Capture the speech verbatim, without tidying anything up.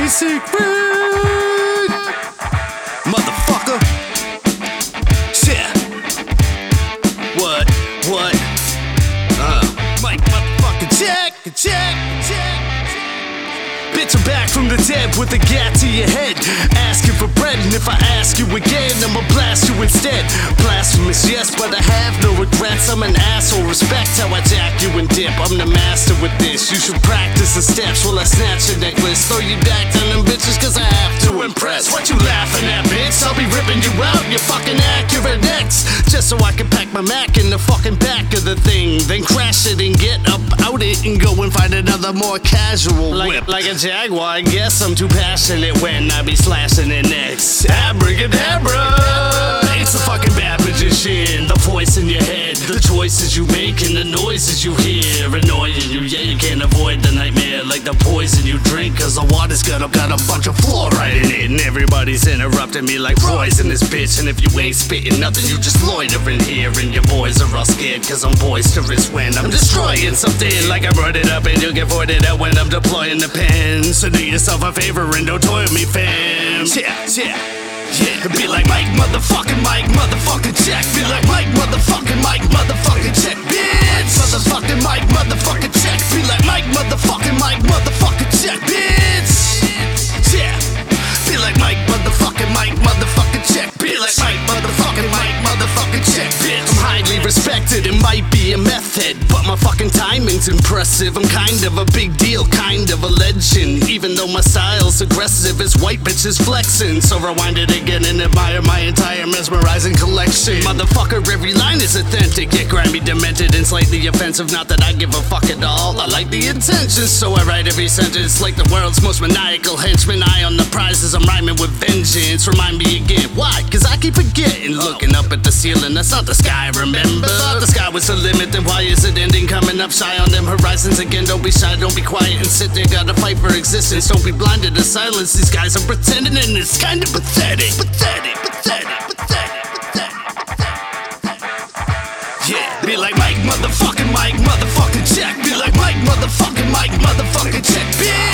basic beat, motherfucker. Yeah. What? What? Uh, Mike, motherfucker, check, check, check. Bitch, I'm back from the dead with a gat to your head, asking for bread, and if I ask you again, I'ma blast you instead. Blasphemous, yes, but I have no regrets. I'm an asshole, respect how I jack you and dip. I'm the master with this, you should practice the steps while I snatch your necklace. Throw you back down them bitches cause I have to impress. What you laughing at, bitch? I'll be ripping you out, you fucking accurate next, just so I can pack my Mac in the fucking back of the thing, then crash it and get up out it and go and find another more casual Like, whip. like a Jaguar, I guess I'm too passionate when I be slashing it next. Abracadabra, it's a fucking bad magician. The voice in your head, the choices you make and the noises you hear, annoying you, yeah, you can't avoid the nightmare. Like the poison you drink, cause the water's got a, got a bunch of fluoride in it. And everybody's interrupting me like Roy's in this bitch. And if you ain't spitting nothing, you just loitering here. And your boys are all scared cause I'm boisterous when I'm destroying something. Like I brought it up and you get voided out when I'm deploying the pen. So do yourself a favor and don't toil me, fam. Yeah, yeah, yeah. Be like Mike, motherfucking Mike, motherfucking check. Be like Mike, motherfucking Mike, motherfucking check, bitch. Motherfucking Mike, motherfucking check. Be like Mike, motherfucking Mike, motherfucking check, bitch. Yeah. Be like Mike, motherfucking Mike, motherfucking check. Be like Mike, motherfucking Mike, motherfucking check, bitch. I'm highly respected, it might be a method, but my fucking timing's impressive. I'm kind of a big deal, kind of a legend. Even though my style's aggressive, it's white bitches flexing. So rewind it again and admire my entire mesmerizing collection. Motherfucker, every line is authentic, yet grimy, demented, and slightly offensive. Not that I give a fuck at all, I like the intentions, so I write every sentence like the world's most maniacal henchman. Eye on the prizes, I'm rhyming with vengeance. Remind me again, why? Cause I keep forgetting. Looking up at the ceiling, that's not the sky, remember? Thought the sky was the limit, then why is it ending? Coming up shy on them horizons again. Don't be shy, don't be quiet and sit there. Gotta fight for existence, don't be blinded to silence. These guys are pretending and it's kinda pathetic. Pathetic, pathetic, pathetic, pathetic. Yeah, be like Mike, motherfucking Mike, motherfucking check. Be like Mike, motherfucking Mike, motherfucking check, bitch.